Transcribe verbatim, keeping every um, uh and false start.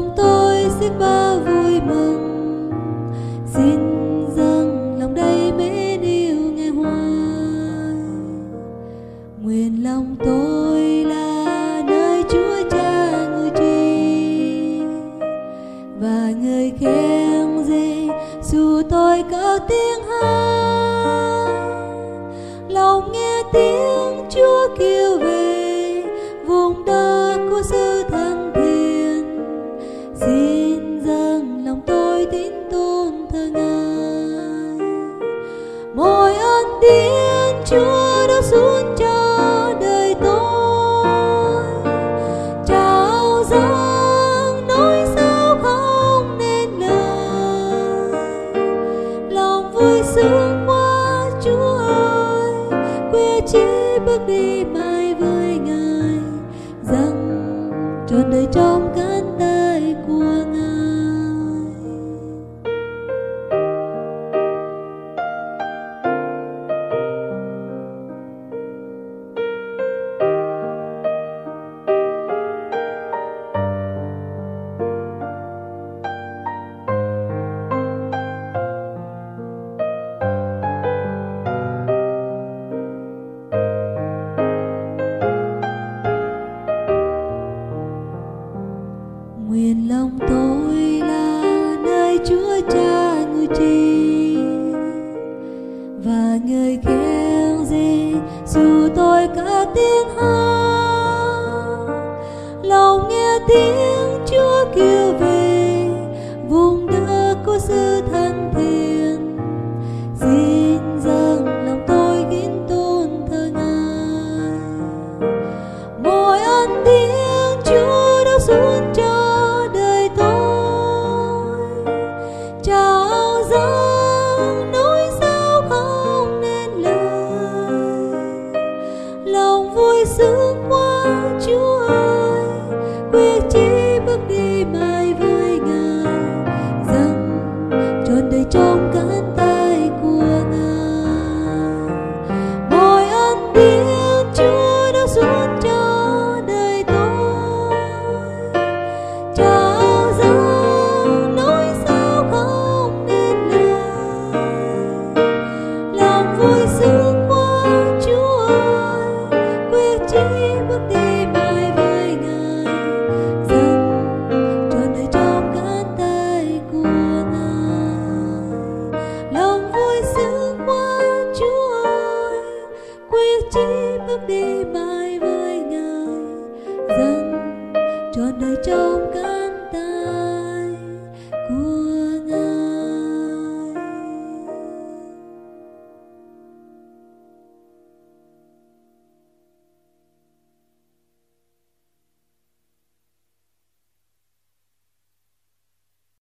lòng tôi xiết bao vui mừng, xin dâng lòng đầy mến yêu Ngài hoài. Nguyện lòng tôi là nơi Chúa Cha ngự trị, và người khen Giê-xu tôi cất tiếng hát. Lòng nghe tiếng Chúa kêu về vùng đất của sự thân thiện, xin dâng lòng tôi tín tôn thờ Ngài. Mọi ân điển Chúa đã xuống cho đời tôi, trao dâng nỗi sao không nên lời. Lòng vui sướng quá Chúa ơi, quyết chí bước đi mãi với Ngài, dâng trọn đời trong cánh tay của Ngài. Nguyện lòng tôi là nơi Chúa Cha ngự trị, và người khen Giê-xu tôi cất tiếng hát. Lòng nghe tiếng Chúa kêu về vùng đất của sự thân thiện, xin dâng lòng tôi kính tôn thờ Ngài. Mọi ân điển Chúa đã xuống cho trao dâng nỗi sao không nên lời. Lòng vui sướng quá Chúa ơi, quyết chí bước đi mãi với Ngài, dâng trọn đời trong cánh tay